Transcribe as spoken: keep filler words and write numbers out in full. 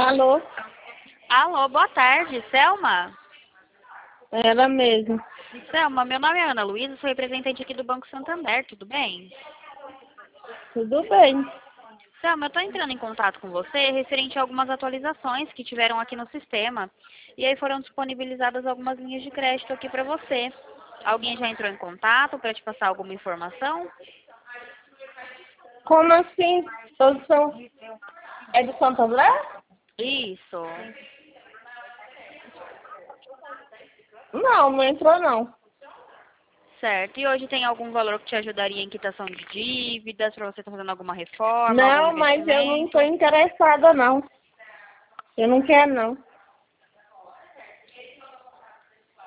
Alô? Alô, boa tarde, Selma? Ela mesmo. Selma, meu nome é Ana Luísa, sou representante aqui do Banco Santander, tudo bem? Tudo bem. Selma, eu estou entrando em contato com você referente a algumas atualizações que tiveram aqui no sistema. E aí foram disponibilizadas algumas linhas de crédito aqui para você. Alguém já entrou em contato para te passar alguma informação? Como assim? Todos são... É do Santander? Isso. Não, não entrou não. Certo. E hoje tem algum valor que te ajudaria em quitação de dívidas, para você estar fazendo alguma reforma, algum Não, mas eu não investimento? estou interessada não. Eu não quero não.